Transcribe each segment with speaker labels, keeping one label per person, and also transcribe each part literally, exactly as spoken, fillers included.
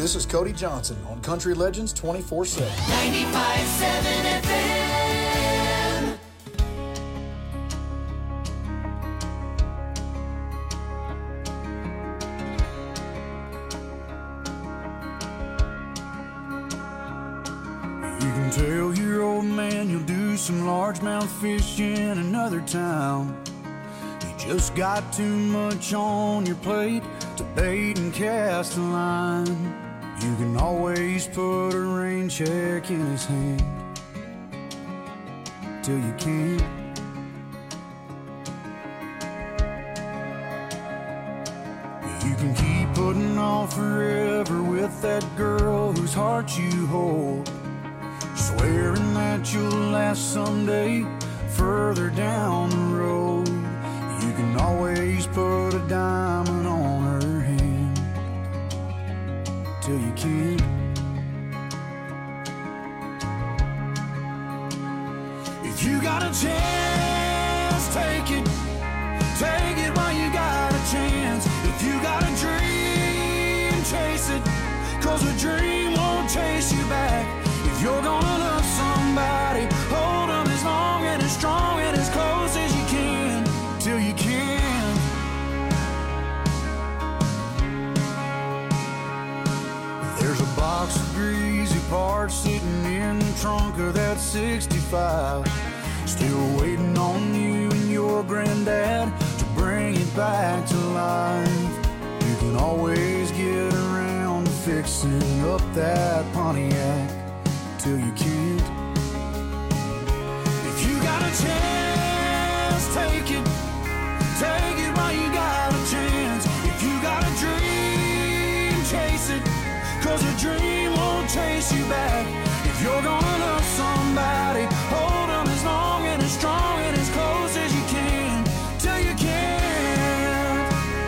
Speaker 1: this is Cody Johnson on Country Legends twenty-four seven.
Speaker 2: ninety-five point seven F M.
Speaker 3: You can tell your old man you'll do some largemouth fishing in another town. You just got too much on your plate to bait and cast a line. You can always put a rain check in his hand till you can't. You can keep putting off forever with that girl whose heart you hold, swearing that you'll last someday further down the road. You can always put a diamond on her hand till you can't. If you got a chance, take it. Take it while you got a chance. If you got a dream, chase it, 'cause a dream won't chase you back. If you're gonna love somebody, hold them as long and as strong and as close as you can till you can. There's a box of greasy parts sitting in the trunk of that sixty-five, still waiting on you and your granddad to bring it back to life. You can always get around to fixing up that Pontiac till you can't. If you got a chance, take it. Take it while you got a chance. If you got a dream, chase it, 'cause a dream won't chase you back. If you're gonna love somebody, hold them as long and as strong and as close as you can till you can't.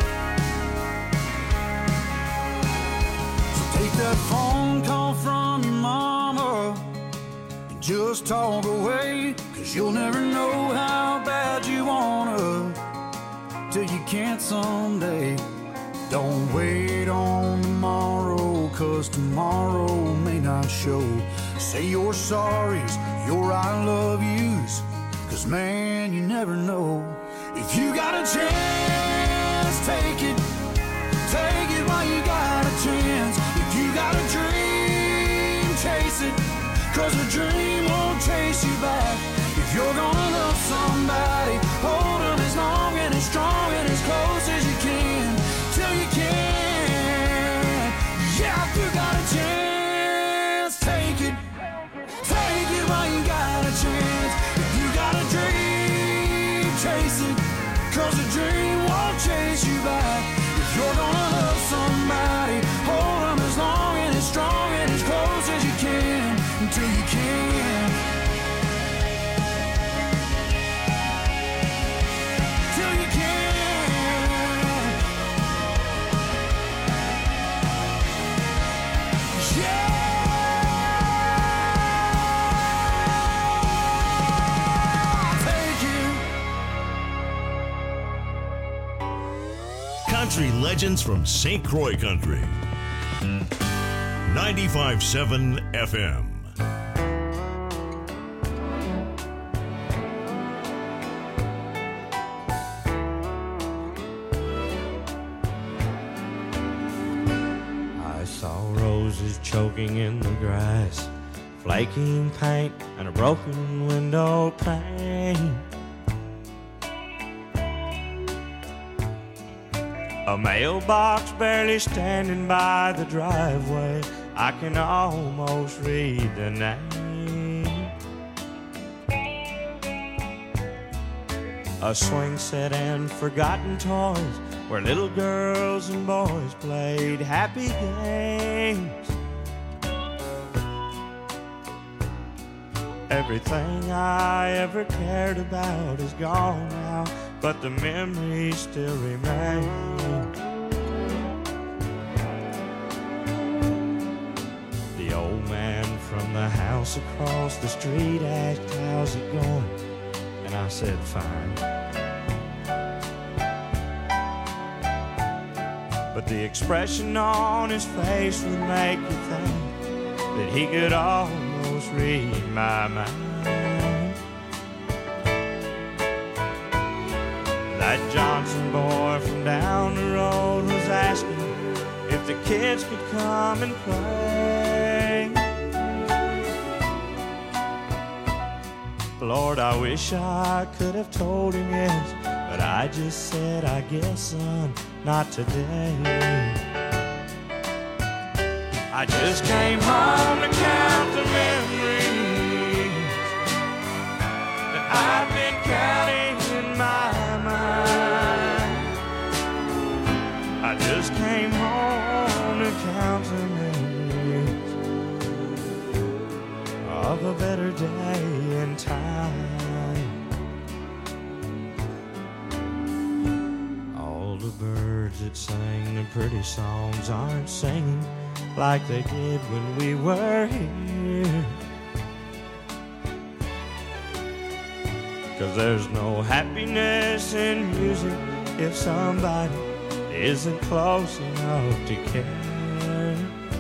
Speaker 3: So take that phone call from your mama and just talk away, 'cause you'll never know how bad you wanna till you can't someday. Don't wait on tomorrow, 'cause tomorrow may not show. Say your sorries, your I love yous, 'cause man, you never know. If you got a chance, take it. Take it while you got a chance. If you got a dream, chase it, 'cause a dream won't chase you back. If you're gonna love somebody, hold them as long and as strong and as close as you can till you can. Yeah, if you got a chance, take it. Take it while you got a chance. If you got a dream, chase it, 'cause a dream won't chase you back. If you're gonna love somebody, hold them as long and as strong and as close as you can until you can. Till you can. Yeah.
Speaker 4: Country legends from Saint Croix Country. ninety-five point seven F M.
Speaker 5: I saw roses choking in the grass, flaking paint and a broken window pane. A mailbox barely standing by the driveway, I can almost read the name. A swing set and forgotten toys, where little girls and boys played happy games. Everything I ever cared about is gone now, but the memories still remain. The old man from the house across the street asked, "How's it going?" And I said, "Fine." but the expression on his face would make you think that he could almost read my mind. That Johnson boy from down the road was asking if the kids could come and play. Lord, I wish I could have told him yes, but I just said, I guess, son, not today. I just came home to count the memories that I've been counting in my mind. I just came home to count the memories of a better day in time. All the birds that sang the pretty songs aren't singing like they did when we were here. 'Cause there's no happiness in music if somebody isn't close enough to care.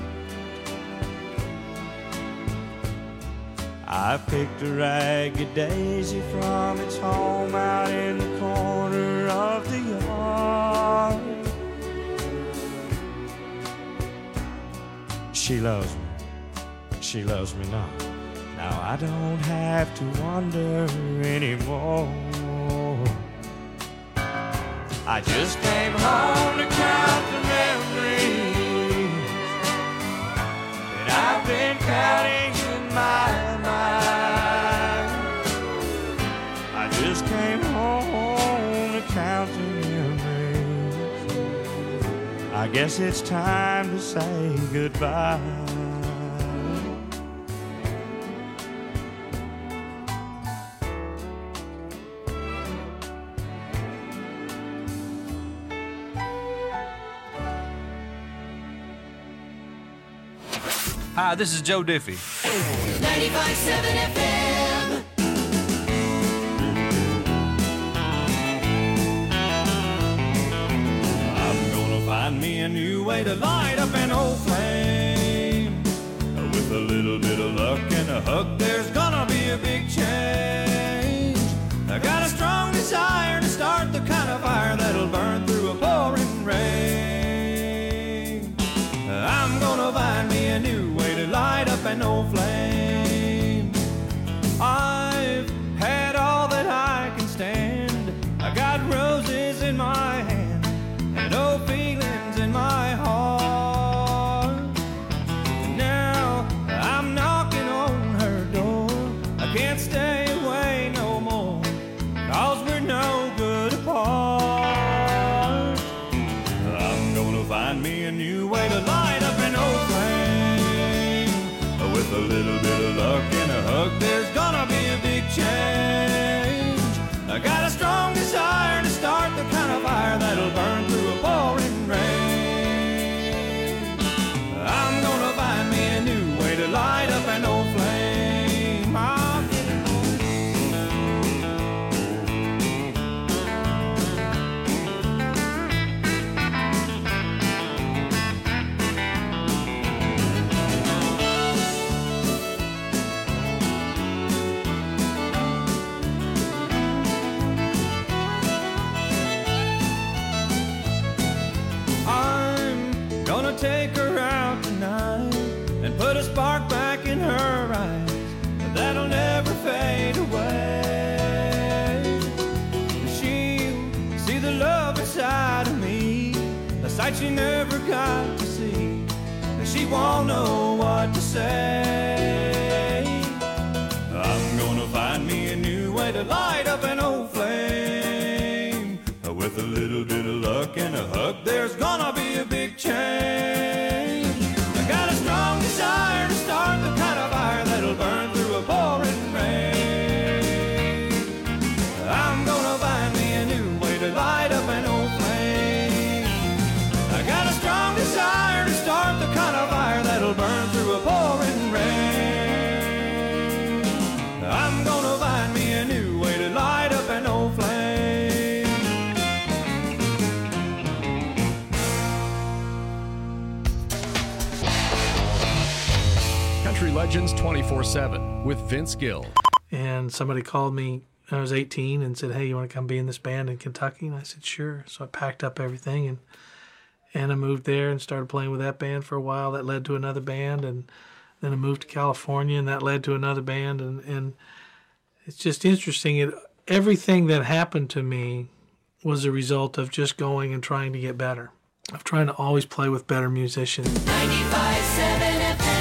Speaker 5: I picked a ragged daisy from its home out in the corner of the yard. She loves me, she loves me not. Now I don't have to wonder anymore. I just came home to count the memories that I've been counting in my mind. I just came home to count the memories. I guess it's time to say goodbye.
Speaker 6: Hi, this is Joe Diffie.
Speaker 2: ninety-five point seven F M.
Speaker 3: I'm gonna find me a new way to light up an old flame. With a little bit of luck and a hug, there's gonna be a big change. I got a strong desire to start the kind of fire that'll burn through a pouring rain. I'm gonna find me a new way to light up an old flame. I've had all that I can stand. I got roses in my hand and old feelings in my heart. And now I'm knocking on her door. I can't stay away no more, 'cause we're no good apart. I'm gonna find me a new way to light up an old flame. With a little bit of luck and a hug, there's gonna be a big change. I got a strong desire to start the kind of fire that'll burn through a pouring rain. I'm gonna find me a new way to light up an old flame. I'll get it. Take her out tonight and put a spark back in her eyes that'll never fade away. She'll see the love inside of me, a sight she never got to see. She won't know what to say. I'm gonna find me a new way to light up an old flame. With a little bit of luck and a hug, there's gonna be a big change. I got a strong desire to start the kind of fire that'll burn through a pouring rain. I'm gonna find me a new way to light up an old flame. I got a strong desire to start the kind of fire that'll burn through a pouring rain. I'm gonna find me a new way to light
Speaker 7: Country Legends twenty-four seven with Vince Gill.
Speaker 8: And somebody called me when I was eighteen and said, hey, you want to come be in this band in Kentucky? And I said, sure. So I packed up everything and and I moved there and started playing with that band for a while. That led to another band, and then I moved to California, and that led to another band. And, and it's just interesting. It, everything that happened to me was a result of just going and trying to get better, of trying to always play with better musicians.
Speaker 2: ninety-five point seven F M.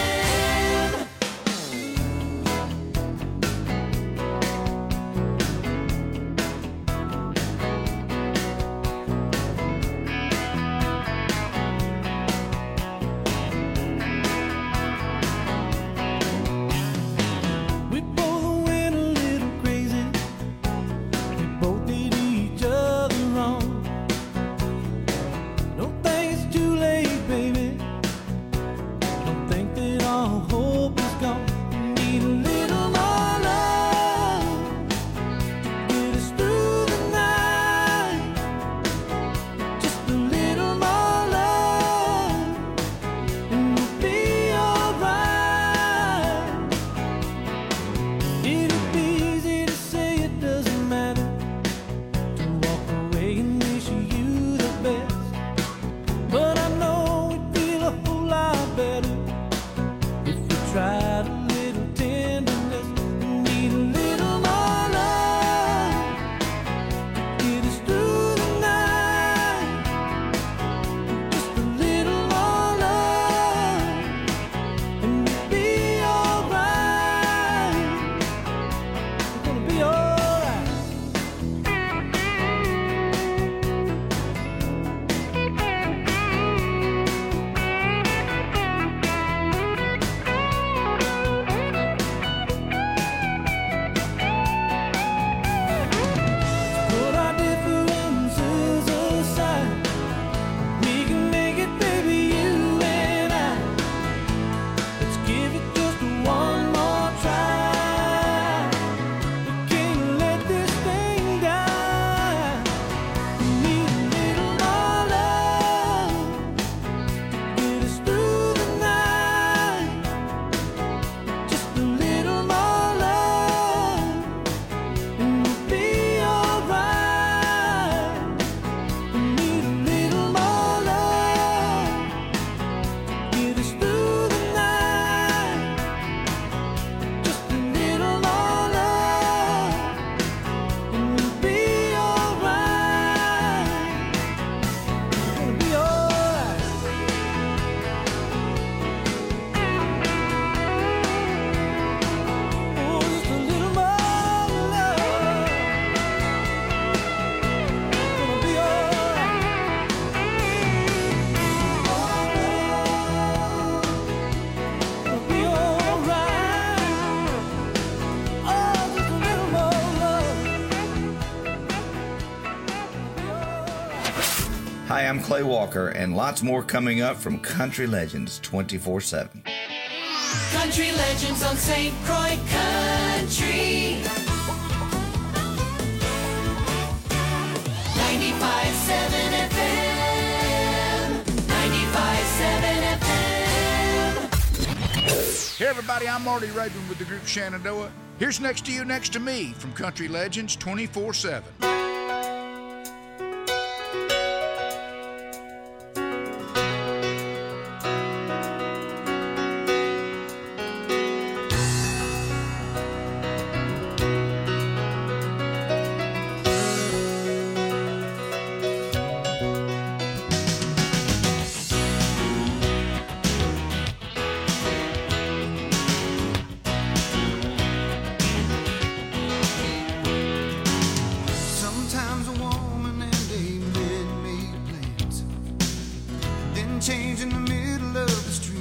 Speaker 3: We both went a little crazy. We both did each other wrong. Don't think it's too late, baby. Don't think that all hope is gone. We need a little more love to get us through the night. Just a little more love, and we'll be alright. It'd be easy to say it doesn't matter, to walk away and wish you the best. But I know we'd feel a whole lot better if we tried a little tenderness. We need a little more love to get us through the night. Just a little more love, and we'll be alright. We're gonna be alright. Put our differences aside. We can make it, baby, you and I. Let's give it just one more try. We can't let this thing die. We need a little more love to get us through the night. Just a little more love, and we'll be alright. We need a little more love to get us through the night. Just a little more love, and we'll be alright. We'll be alright. Oh, just a little more love. Gonna be alright. Gonna be alright. Oh, just a little more love.
Speaker 9: Hi, I'm Clay Walker, and lots more coming up from Country Legends twenty-four seven.
Speaker 2: Country Legends on Saint Croix Country. ninety-five point seven F M. ninety-five point seven F M.
Speaker 10: Hey everybody, I'm Marty Raven with the group Shenandoah. Here's Next to You, Next to Me from Country Legends twenty-four seven.
Speaker 3: Sometimes a woman and a man make plans, then change in the middle of the street.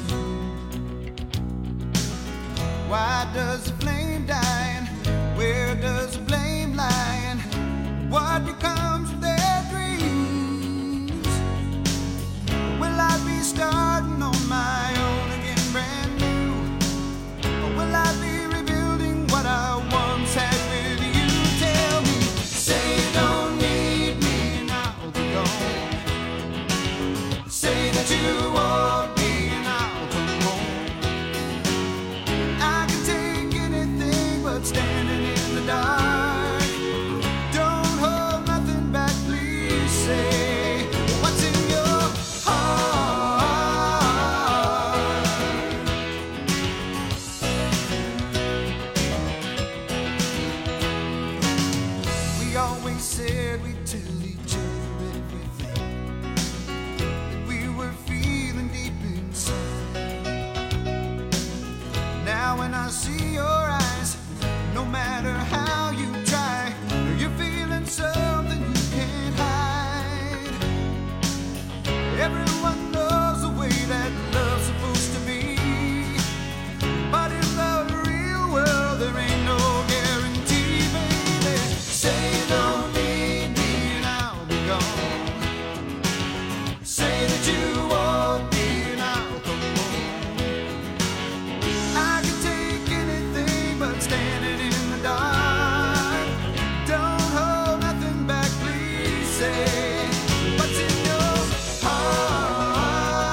Speaker 3: Why does the flame die, and where does the blame lie, and what becomes of their dreams? Will I be starting on my own again, brand new, or will I be rebuilding what I once had with you? Tell me, say you don't need me and I'll be gone. Say that you want me and I'll come home. now when I see your eyes. No matter how you try, you're feeling something you can't hide. Everyone knows the way that love's supposed to be, but in the real world there ain't no guarantee, baby. Say you don't need me and I'll be gone. Say that you won't be and I'll come home. I can take anything but standing in the dark. Don't hold nothing back, please say what's in your heart.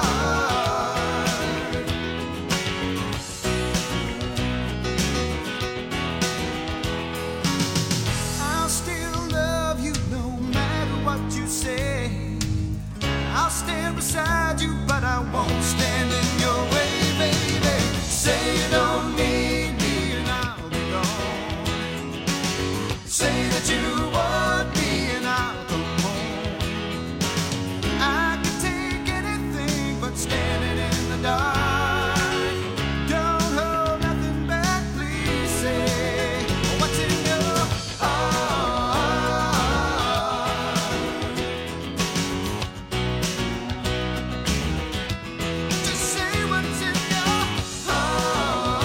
Speaker 3: I'll still love you no matter what you say. I'll stand beside you, but I won't stand in your way, baby. Say you don't need me and I'll be gone. Say that you want me and I'll come home. I can take anything but standing in the dark. Don't hold nothing back, please say what's in your heart. Just say what's in your heart.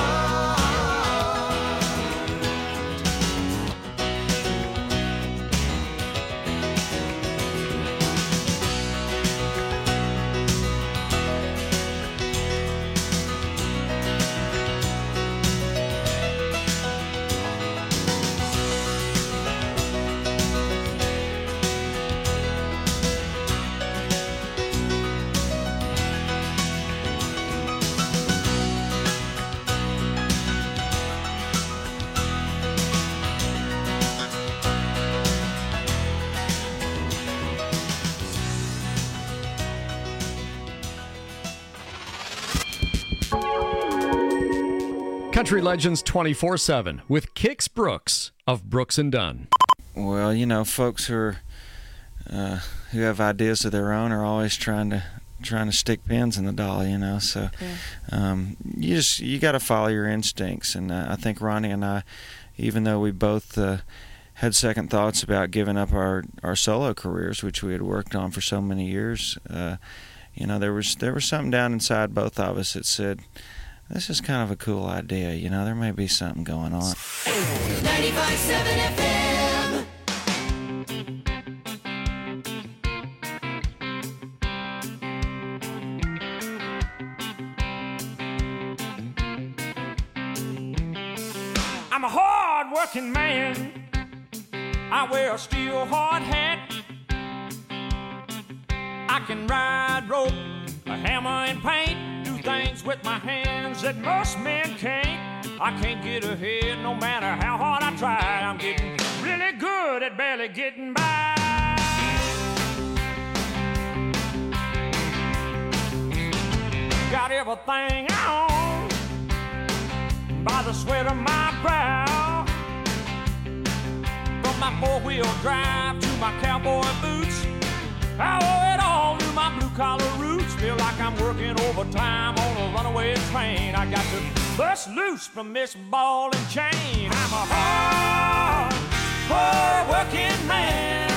Speaker 7: Country Legends twenty-four seven with Kix Brooks of Brooks and Dunn.
Speaker 11: Well, you know, folks who are uh, who have ideas of their own are always trying to trying to stick pins in the doll, you know. So
Speaker 12: Yeah.
Speaker 11: um, you just you got to follow your instincts, and uh, I think Ronnie and I, even though we both uh, had second thoughts about giving up our, our solo careers, which we had worked on for so many years, uh, you know, there was there was something down inside both of us that said, this is kind of a cool idea, you know, there may be something going on.
Speaker 2: ninety-five point seven F M.
Speaker 5: I'm a hard-working man. I wear a steel hard hat. I can ride rope, a hammer and paint, do things with my hands that most men can't. I can't get ahead no matter how hard I try. I'm getting really good at barely getting by. Got everything I own by the sweat of my brow. From my four-wheel drive to my cowboy boots, I owe it all to my blue-collar roots. Feel like I'm working overtime on a runaway train. I got to bust loose from this ball and chain. I'm a hard, hard-working man.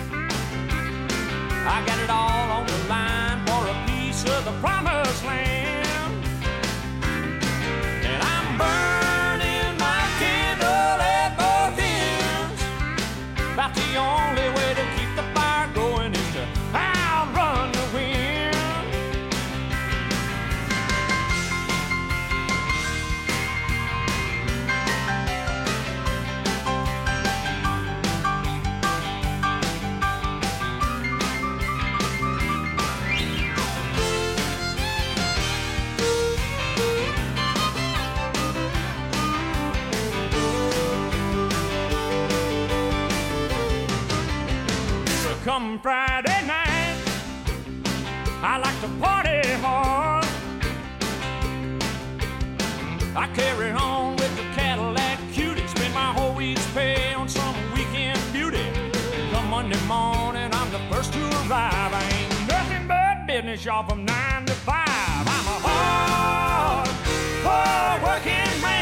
Speaker 5: I got it all on the line for a piece of the promised land. And I'm burning my candle at both ends. About the only way to keep the fire going is to outrun the wind. So come Friday night, I like to party hard. I carry on with the Cadillac cutie, spend my whole week's pay on some weekend beauty. Come Monday morning, I'm the first to arrive. I ain't nothing but business, y'all, from nine to five. I'm a hard, hard working man.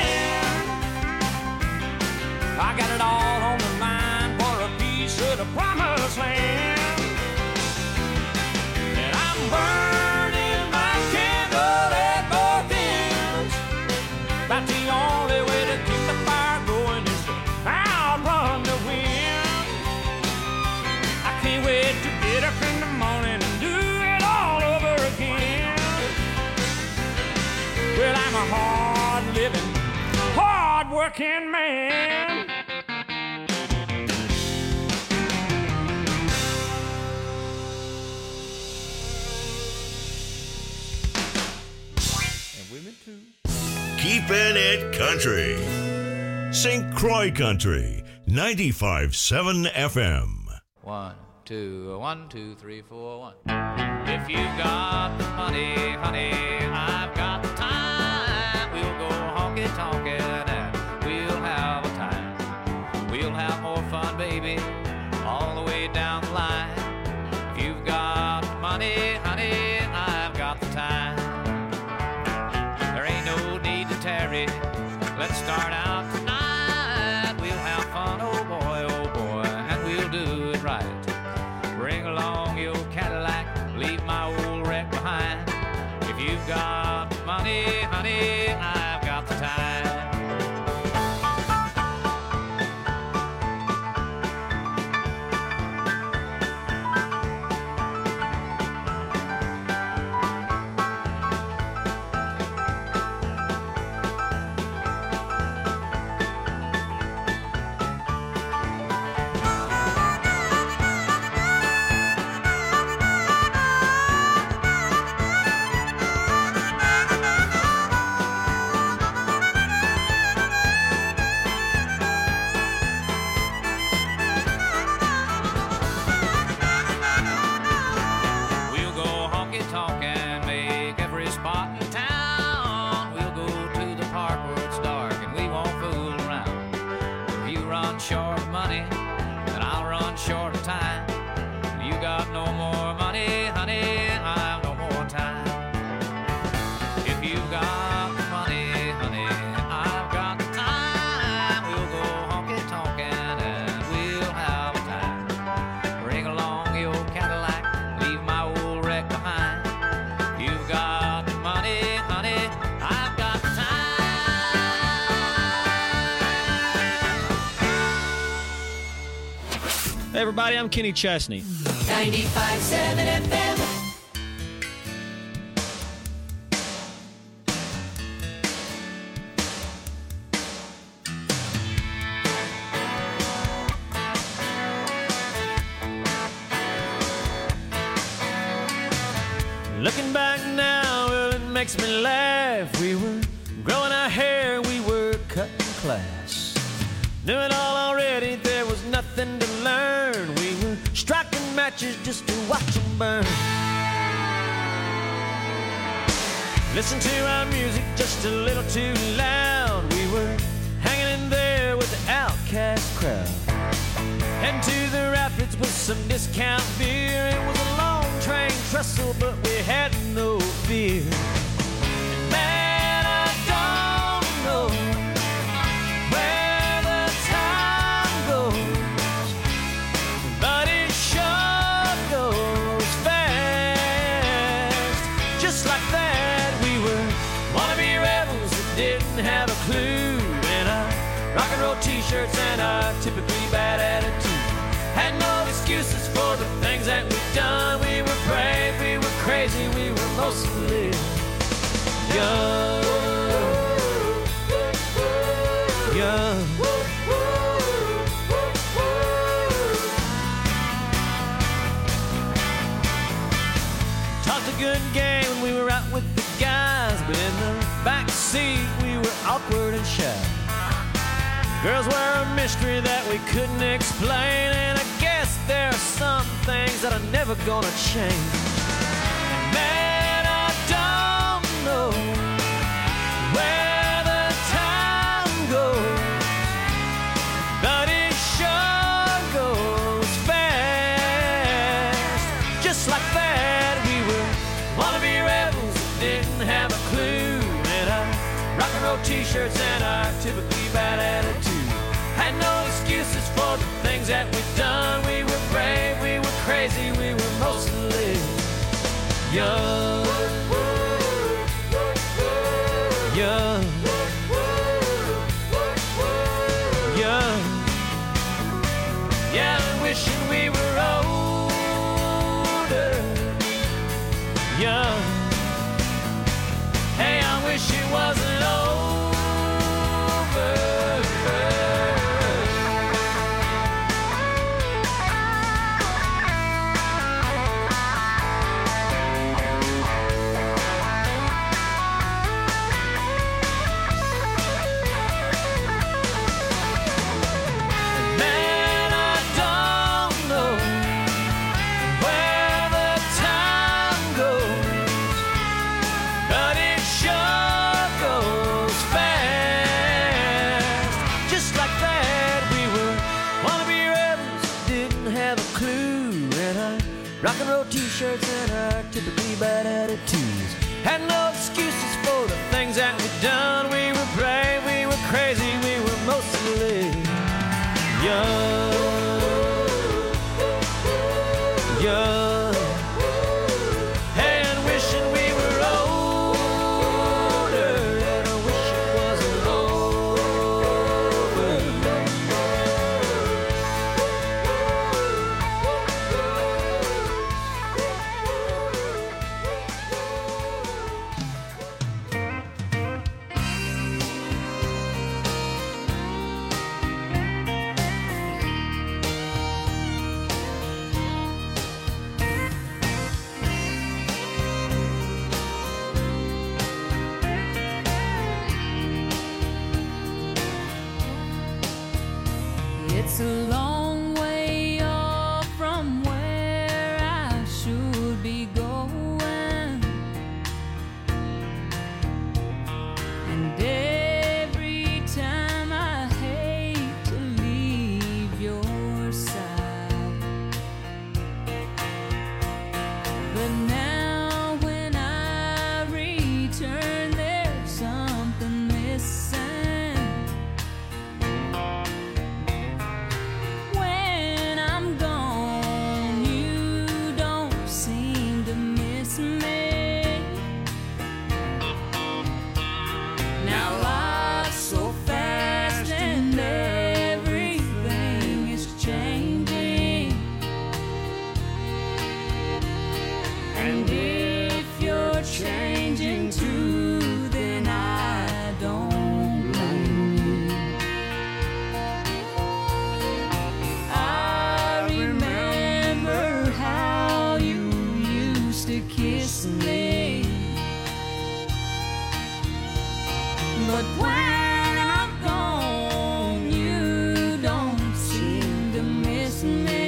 Speaker 5: About the only way to keep the fire going is to outrun the wind. I can't wait to get up in the morning and do it all over again. Well, I'm a hard-living, hard-working man. And women too.
Speaker 4: Keeping it country. Saint Croix Country, ninety-five point seven F M.
Speaker 12: One, two, one, two, three, four, one. If you got the money, honey, I've got the time. We'll go honky-tonkin' and we'll have a time. We'll have more fun, baby, all the way down the line. If you've got the money, honey, I've got the time. There ain't no need to tarry. Let's start out tonight. We'll have fun, oh boy, oh boy, and we'll do it right. Bring along your Cadillac, leave my old wreck behind. If you've got money, honey, I've got the time.
Speaker 13: Hey everybody, I'm Kenny Chesney.
Speaker 2: ninety-five point seven F M.
Speaker 13: Looking back now, well, it makes me laugh. We were growing our hair, we were cutting class. Knew it all already, there was nothing to learn. We were striking matches just to watch them burn. Listen to our music just a little too loud. We were hanging in there with the outcast crowd. Heading to the rapids with some discount beer. It was a long train trestle, but we had no fear. And man, I don't know where the time goes, but it sure goes fast. Just like that, we were wannabe rebels that didn't have a clue. And our rock and roll t-shirts and our typically bad attitude. Had no excuses for the things that we've done. We were brave, we were crazy, we were mostly young. Young. Talked a good game when we were out with the guys, but in the back seat we were awkward and shy. Girls were a mystery that we couldn't explain, and I guess there are some things that are never gonna change. And man, I don't know where the time goes, but it sure goes fast. Just like that, we were wannabe rebels that didn't have a clue. And our rock and roll t-shirts and our typically bad attitude. Had no excuses for the things that we've done. We were brave, we were crazy, we were mostly young. Young. wishing we were older, young. Hey, I wish it wasn't over. Rock and roll t-shirts and our typically bad attitudes. Had no excuses for the things that we'd done. We were brave, we were crazy, we were mostly young. Young. Hey, and wishing we were older, and I wish it wasn't
Speaker 14: It's a long way off from where I should be going, and every time I hate to leave your side, but now when I return there's something missing. Changing too, then I don't blame you. I remember how you used to kiss me, but when I'm gone, you don't seem to miss me.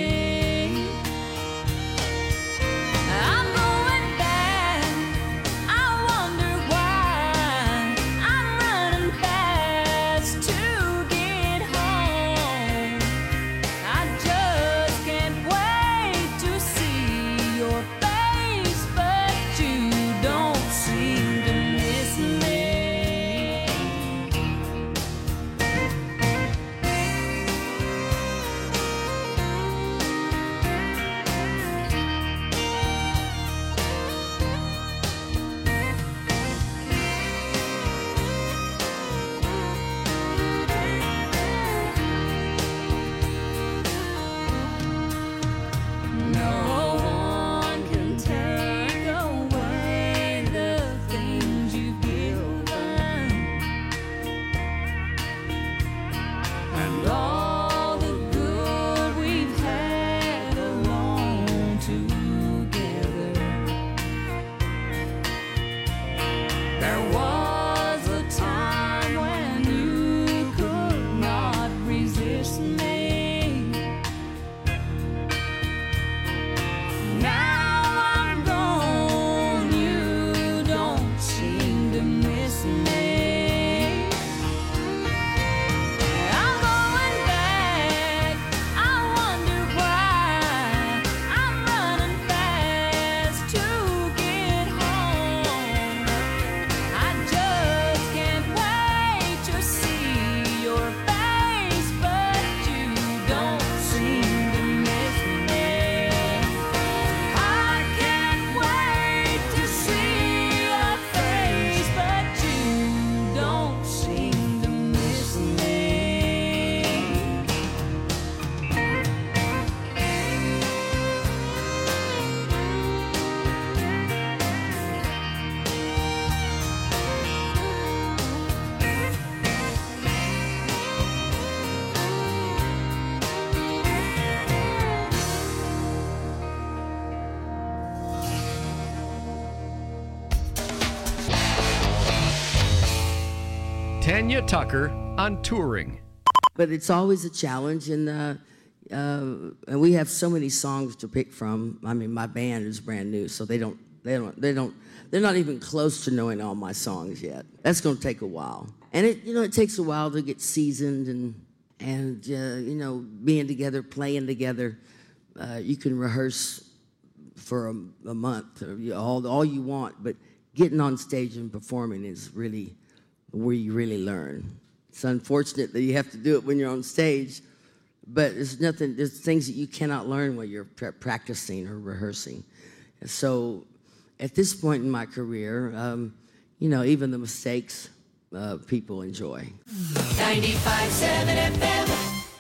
Speaker 7: Tanya Tucker on touring.
Speaker 15: But it's always a challenge, and uh, uh, and we have so many songs to pick from. I mean, my band is brand new, so they don't, they don't, they don't, they're not even close to knowing all my songs yet. That's going to take a while, and it, you know, it takes a while to get seasoned and and uh, you know, being together, playing together. Uh, you can rehearse for a, a month, or you, all all you want, but getting on stage and performing is really where you really learn. It's unfortunate that you have to do it when you're on stage, but there's nothing, there's things that you cannot learn while you're pra- practicing or rehearsing. And so at this point in my career, um, you know, even the mistakes uh, people enjoy.
Speaker 2: ninety-five point seven F M.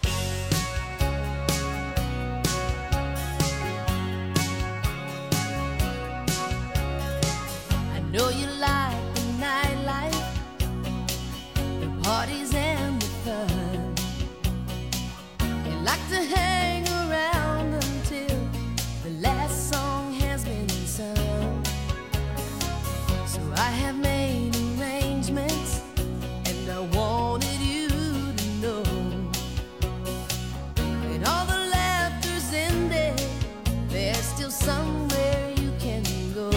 Speaker 14: I know you like the nightlife, the parties and the fun. You like to hang around until the last song has been sung. So I have made arrangements, and I wanted you to know that all the laughter's ended, there's still somewhere you can go.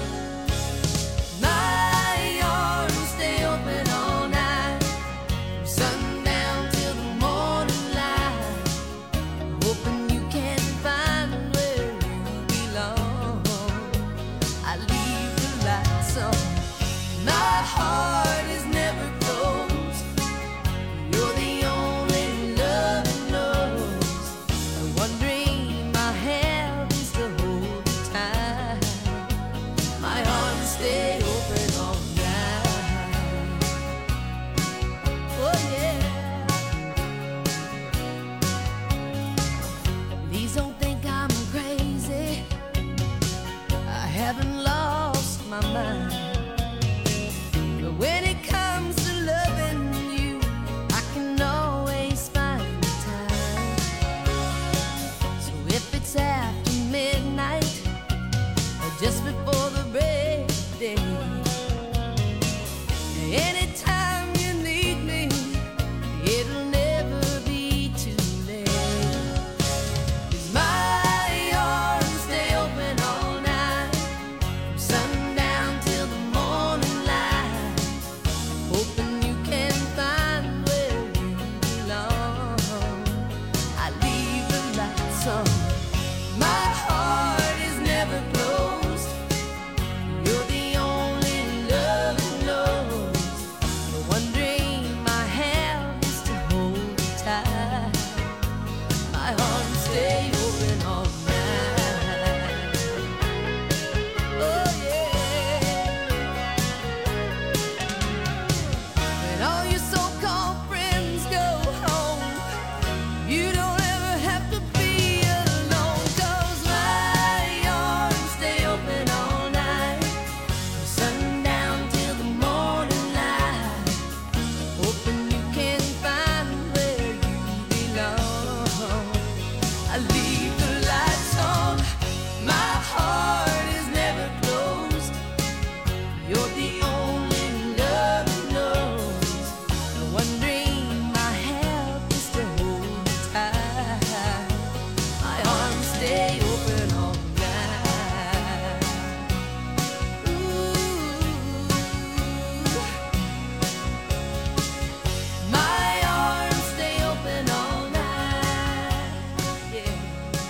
Speaker 14: My arms stay open all night, from sundown till the morning light, hoping you can find where you belong. I leave the lights on. My heart is never closed. You're the only love it knows. The one dream I have is to hold you tight. My arms stay open all night. Oh yeah. Please don't think I'm crazy. I haven't lost my mind. But when it comes to loving you, I can always find the time. So if it's after midnight or just before the break of day, anytime you need me, it'll never be too late. 'Cause my arms stay open all night, from sundown till the morning light, hoping you can find where you belong. I leave the lights on. My heart is never closed. You're the only love it knows. The one dream I have is to hold you tight. My arms stay open all night. Oh yeah. When all your so-called friends go home, you don't ever have to be alone. 'Cause my arms stay open all night, from sundown till the morning light, hoping you can find where you belong. I leave the lights on. My heart is never closed. You're the only love it knows. The one dream I have is to hold you tight. My arms stay open all night. Ooh. My arms stay open all night. Yeah.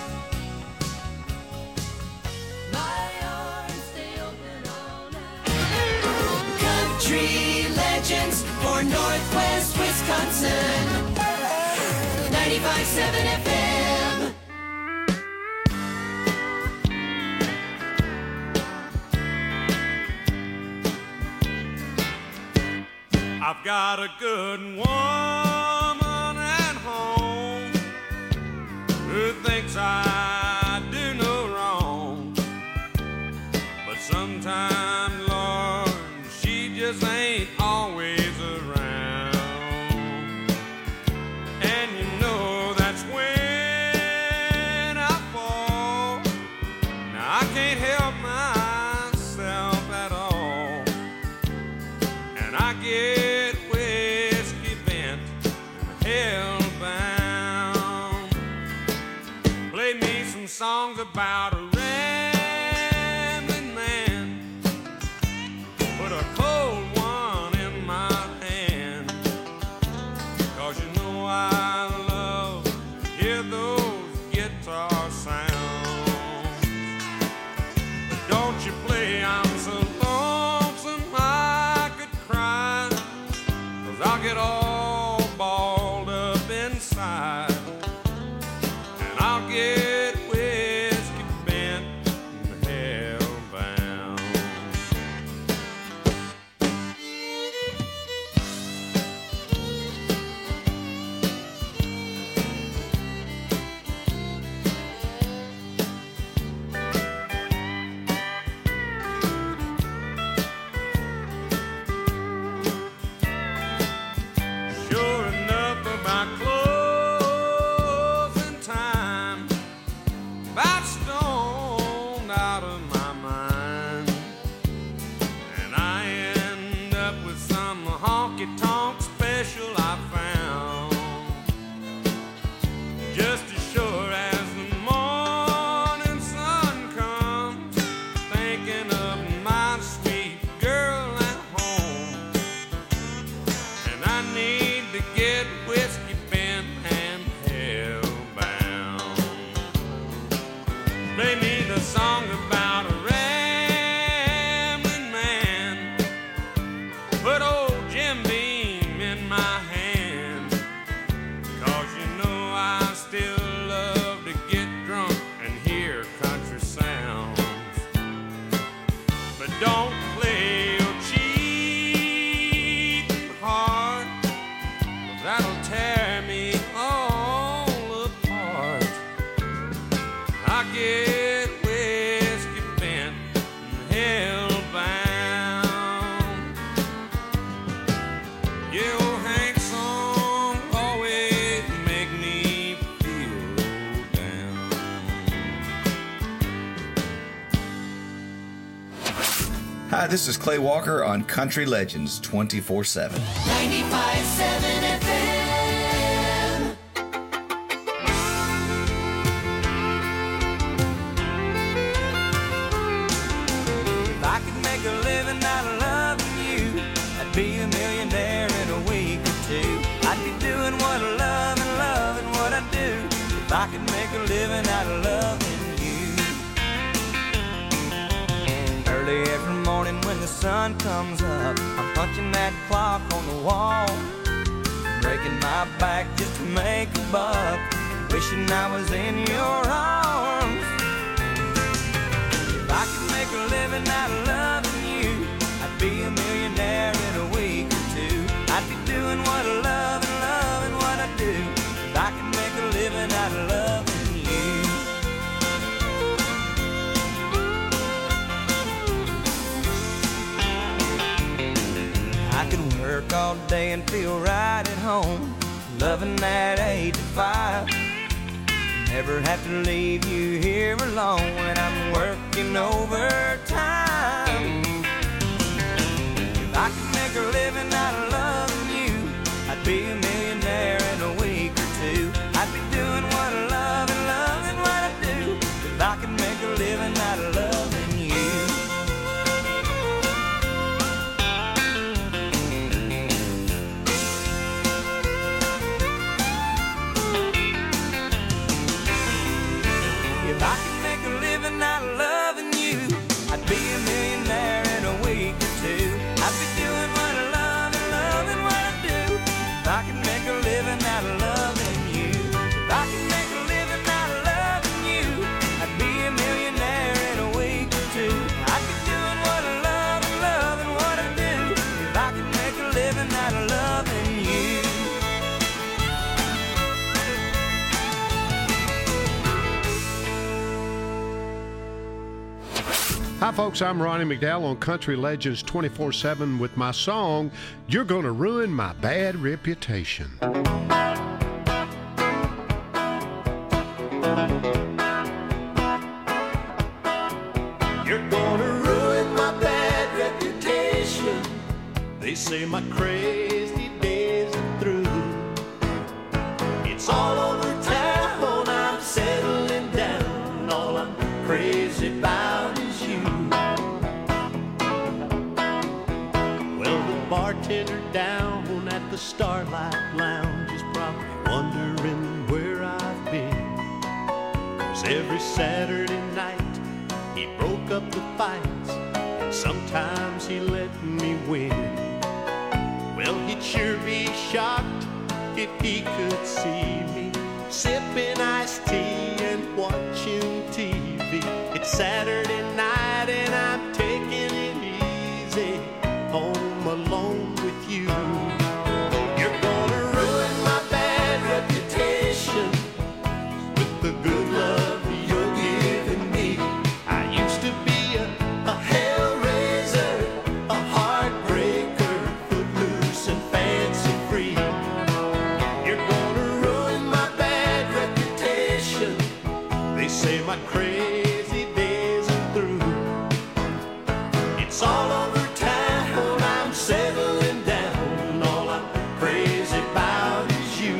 Speaker 14: My arms stay open all night.
Speaker 2: Country legends for Northwest Wisconsin. ninety-five point seven F M.
Speaker 5: I've got a good woman at home who thinks I do no wrong, but sometimes, Lord, she just ain't always around. And you know that's when I fall. Now I can't help myself at all, and I get way about a rambling man. Put a cold one in my hand. Cause you know I love to hear those guitar sounds. But don't you play, I'm so lonesome I could cry. Cause I'll get all balled up inside. And I'll get whiskey bent and hellbound. Sure enough, about closing time, about stoned out of my mind, and I end up with some honky-tonk special I found. Just as sure as the morning sun comes, thinking of my sweet girl at home. And I need to get whiskey bent and hellbound. Play me the song about a rambling man. Put old Jim Beam in my hand. Cause you know I still love to get drunk and hear country sounds. But don't play your cheating heart, 'cause that'll tear me all apart. I get whiskey bent and hellbound. Yeah, old Hank song always make me feel down.
Speaker 9: Hi, this is Clay Walker on Country Legends twenty-four seven.
Speaker 2: ninety-five seven F M.
Speaker 13: If I could make a living out of loving you, I'd be a millionaire in a week or two. I'd be doing what I love and loving what I do. If I could make a living out of loving you. Early every morning when the sun comes up, I'm punching that clock on the wall, breaking my back just to make a buck, wishing I was in your arms. If I could make a living out of loving you, I'd be a millionaire in a week or two. I'd be doing what I love and loving what I do. If I could make a living out of loving you. I could work all day and feel right at home, loving that eight to five. Never have to leave you here alone when I'm working overtime. If I could make a living out of loving you, I'd be a millionaire in a week or two. I'd be doing what I love and loving what I do. If I could make a living out of loving you. If I could make a living out of loving you, I'd be a millionaire in a week or two. I'd be doing what I love and loving what I do. If I could make a living out of loving you. If I could make a living out of loving you, I'd be a millionaire in a week or two. I'd be doing what I love and loving what I do. If I could make a living out of loving you.
Speaker 16: Hi, folks. I'm Ronnie McDowell on Country Legends twenty-four seven with my song, You're Gonna Ruin My Bad Reputation.
Speaker 3: You're gonna ruin my bad reputation. They say my crazy days are through. It's all over town, I'm settling down. All I'm
Speaker 17: lounge is probably wondering where I've been. 'Cause every Saturday night he broke up the fights, and sometimes he let me win. Well, he'd sure be shocked if he could see me sipping iced tea and watching T V. It's Saturday night and I'm taking it easy, home alone with you. You're gonna ruin my bad reputation with the good love you're giving me. I used to be a, a hellraiser, a heartbreaker, footloose and fancy free. You're gonna ruin my bad reputation. They say my crazy days are through. It's all over town, I'm settling down. All I'm crazy about is you.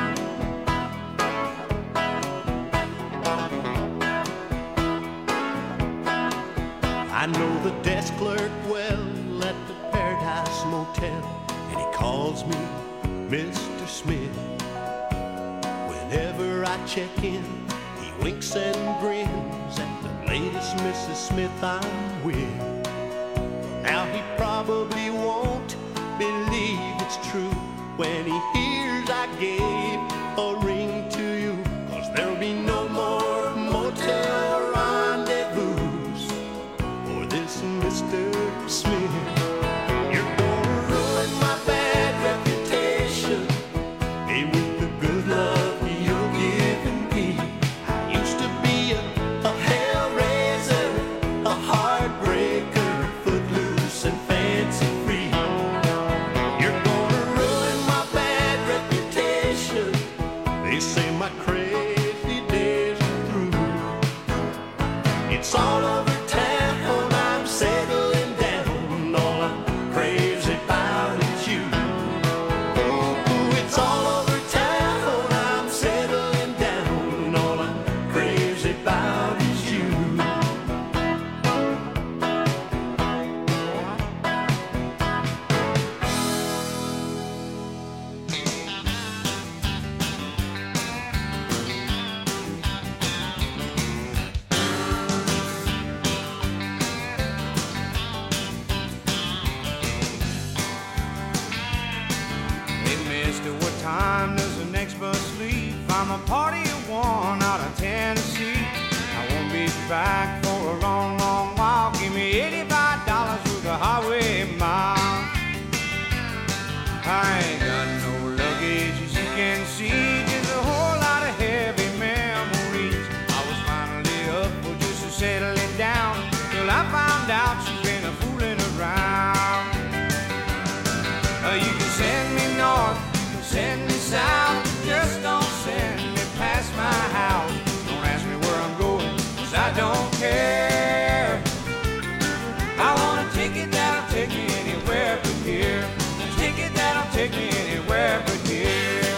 Speaker 17: I know the desk clerk well at the Paradise Motel, and he calls me Mister Smith. Whenever I check in, he winks and grins at the latest Missus Smith I'm with. Now he probably won't believe it's true when he hears I gave a ring to you. 'Cause there'll be no more motel rendezvous for this Mister Smith. You're gonna ruin my bad reputation, hey, with the good love you're giving me. I used to be a, a hellraiser, a heartbreaker, footloose and fancy free. You're gonna ruin my bad reputation. They say my crazy days are through. It's all over town, I'm settling down. All I'm crazy about is you. Ooh, it's all over town, I'm settling down. All I'm crazy about is you.
Speaker 5: Hey, mister, what time does the next bus leave? I'm a party of one out of Tennessee. I won't be back for a long, long while. Give me eighty-five dollars for the highway mile. I ain't got no luggage, as you can see. Just a whole lot of heavy memories. I was finally up for just a settling down, till I found out she's been a fooling around. Uh, you can send me north, you can send me south, just don't send me past my house. Don't ask me where I'm going, 'cause I don't care. I want a ticket that'll take me anywhere but here. A ticket that'll take me anywhere but here.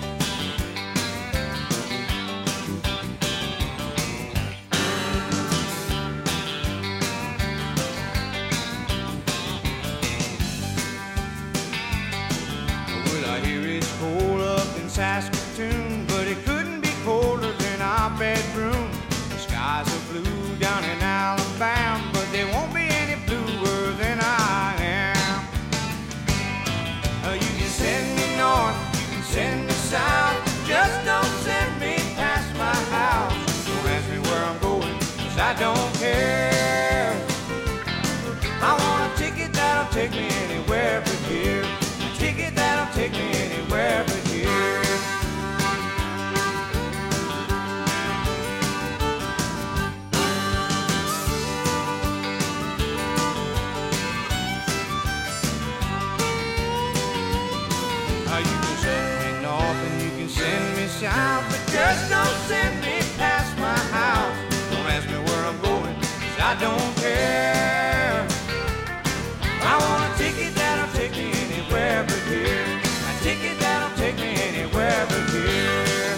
Speaker 5: Well, I hear it's cold up in Saskatoon, but it couldn't be colder than our bedroom. The skies are blue down in Alabama, but they won't be any bluer than I am. Uh, you can send me north, you can send me south, just don't send me past my house. Don't ask me where I'm going, 'cause I don't care. I want a ticket that'll take me anywhere but here. A ticket that'll take me anywhere but here. Uh, you can send me north and you can send me south, but just don't send me past my house. Don't ask me where I'm going, 'cause I don't care. I want a ticket that'll take me anywhere but here. A ticket that'll take me anywhere but here.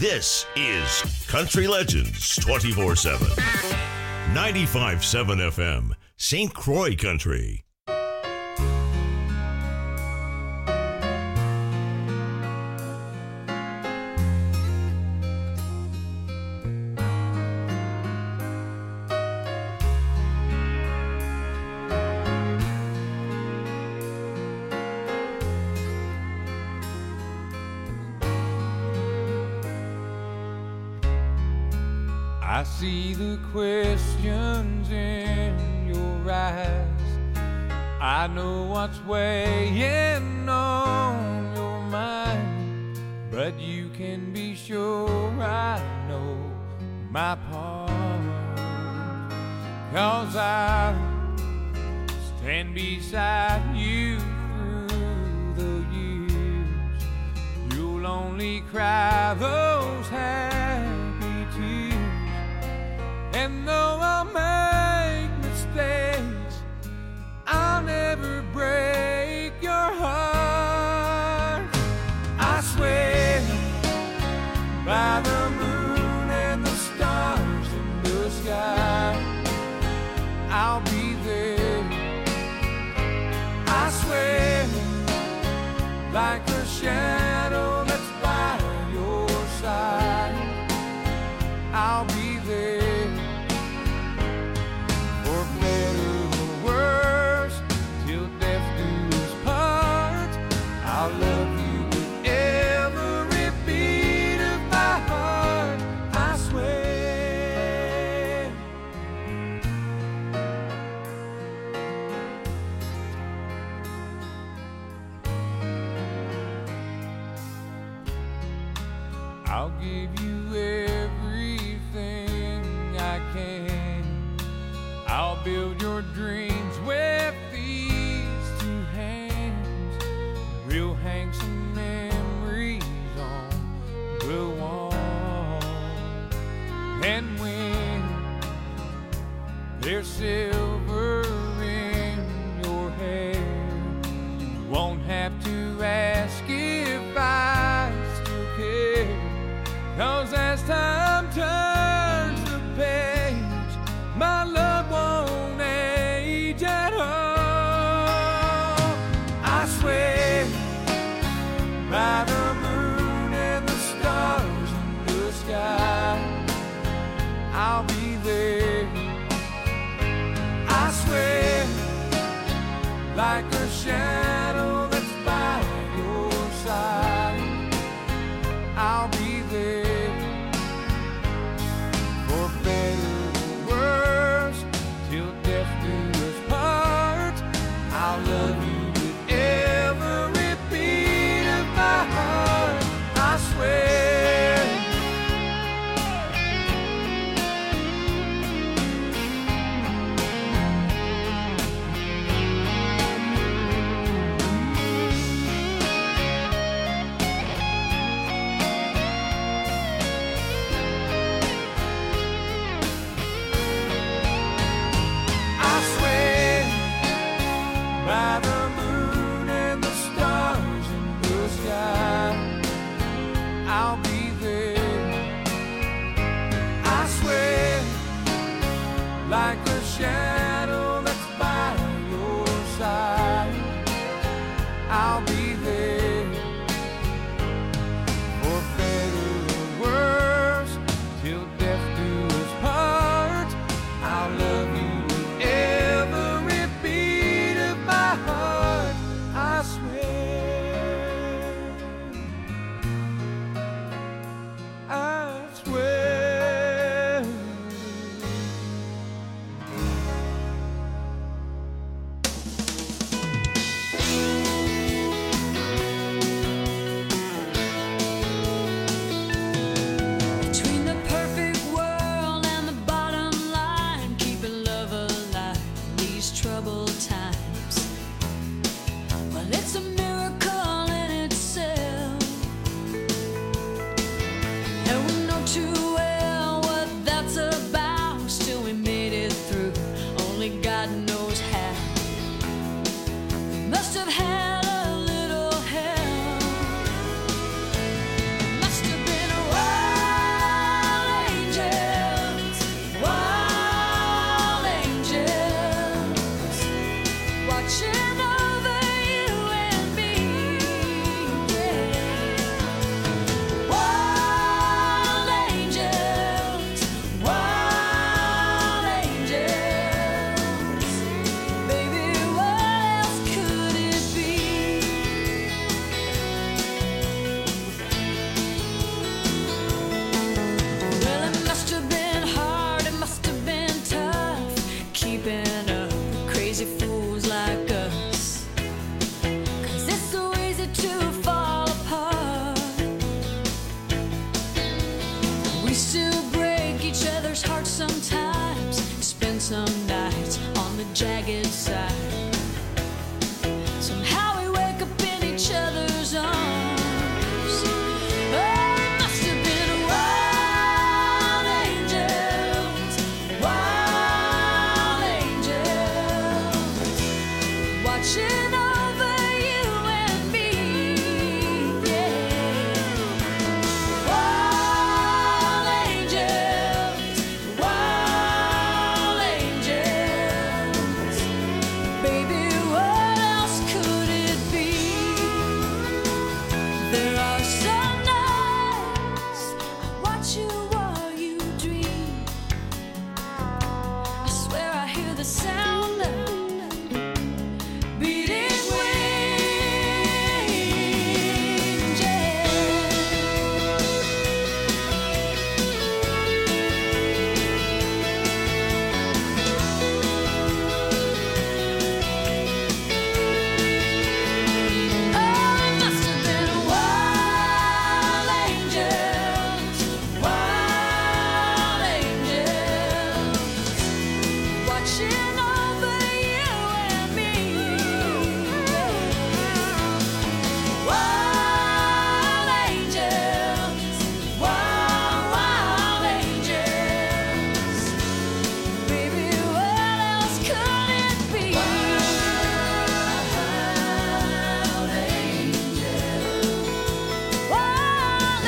Speaker 4: This is Country Legends twenty-four seven. ninety-five point seven F M, Saint Croix Country.
Speaker 5: I see the questions in your eyes. I know what's weighing on your mind, but you can be sure I know my part. 'Cause I stand beside you through the years. You'll only cry those happy tears. And though I'll make mistakes, I'll never break your heart. I swear by the moon and the stars in the sky, I'll be there. I swear like a shadow that's by your side, I'll be there. I'll love you with every beat of my heart, I swear. I'll give you everything I can. I'll build your dreams with these two hands. We'll hang some memories on the wall. And when there's silver in your hair, you won't have to ask if I still care. 'Cause as time turns the page, my love won't age at all. I swear by the moon and the stars in the sky, I'll be there. I swear like a shadow that's by your side, I'll be there. For better or worse, till death do us part, I'll love you with every beat of my heart, I swear. I swear by the moon and the stars in the sky, I'll be there. I swear like a shadow that's by your side, I'll be there. For better or worse, till death do us part, I'll love you with every beat of my heart, I swear. I swear.
Speaker 14: inside. Somehow we wake up in each other's arms. Oh, it must have been wild angels, wild angels, watching over you and me. Yeah, wild angels, wild angels. Baby, what else could it be? There are some nights I watch you while you dream. I swear I hear the sound of beating wings. Yeah. Oh, it must have been wild angels, wild angels, watching over you and me. Wild angels, wild, wild angels. Baby, what else could it be? Wild angels, wild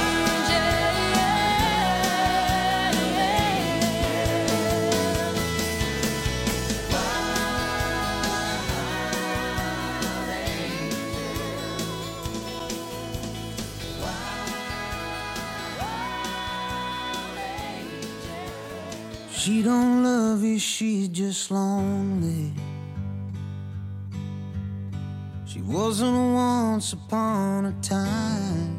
Speaker 3: She don't love you, she's just lonely. She wasn't once upon a time.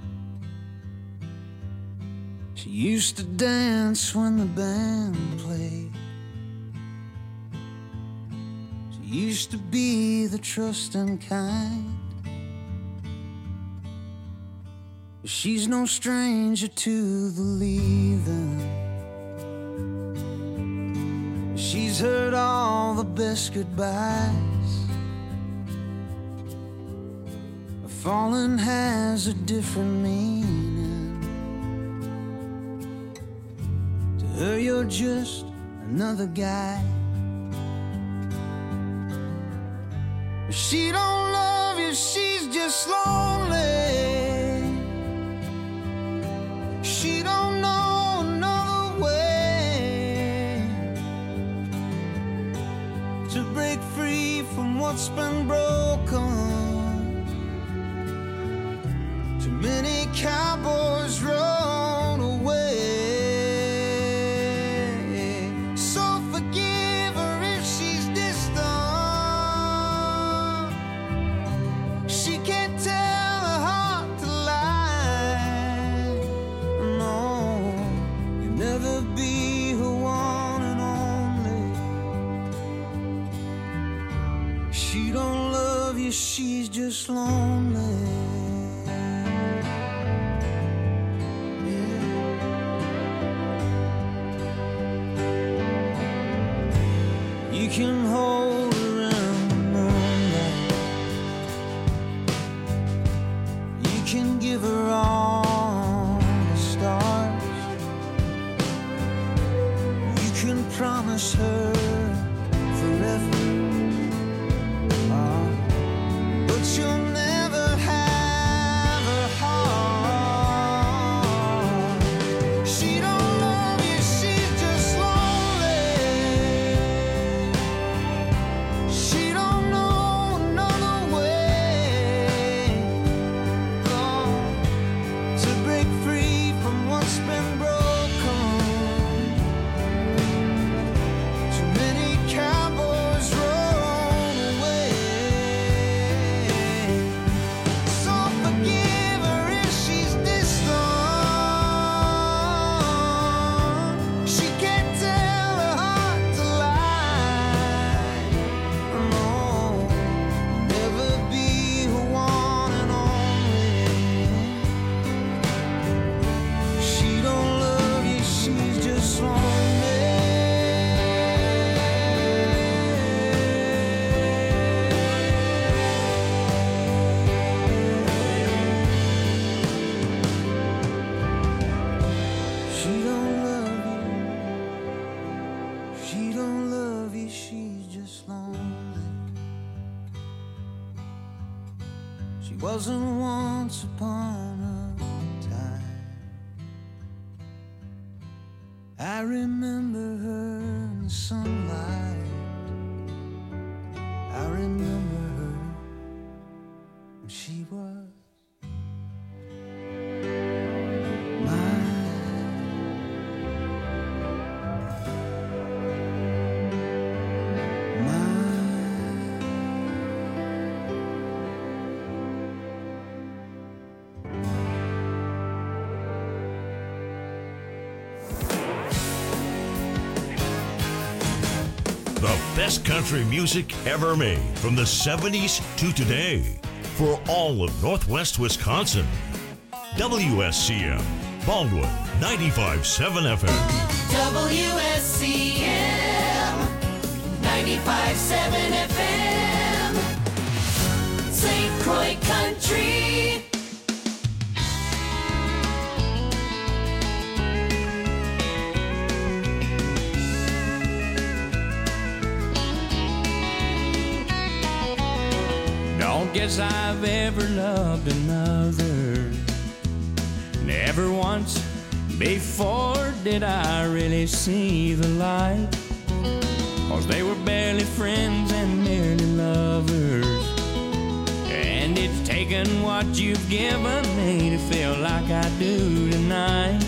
Speaker 3: She used to dance when the band played. She used to be the trusting kind. But she's no stranger to the leaving. She's heard all the best goodbyes. Falling has a different meaning. To her, you're just another guy. But she don't love you, she's just lonely. She don't know another way to break free from what's been broken. Too many cowboys run away. So forgive her if she's distant. She can't tell her heart to lie. No, you'll never be her one and only. She don't love you, she's just lonely. You can hold her in the moonlight. You can give her all the stars. You can promise her forever. Ah, but you'll never have her heart. She don't love you, she's just lonely. She don't know another way, oh, to break free from what's been broken. Too many cowboys run away. She don't love you, she's just lonely. She wasn't once upon a time. I remember her in the sunlight. I remember her when she was
Speaker 4: best country music ever made from the seventies to today for all of Northwest Wisconsin. W S C M, Baldwin, ninety-five point seven F M.
Speaker 2: W S C M, ninety-five point seven F M. Saint Croix Country.
Speaker 13: Don't guess I've ever loved another. Never once before did I really see the light. 'Cause they were barely friends and merely lovers. And it's taken what you've given me to feel like I do tonight.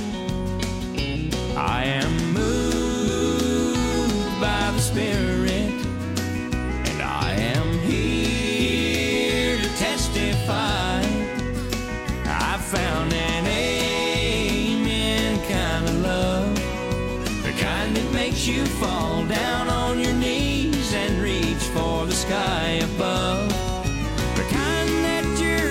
Speaker 13: I am moved by the Spirit, and I am here to testify. I found an amen kind of love, the kind that makes you fall down on your knees and reach for the sky above.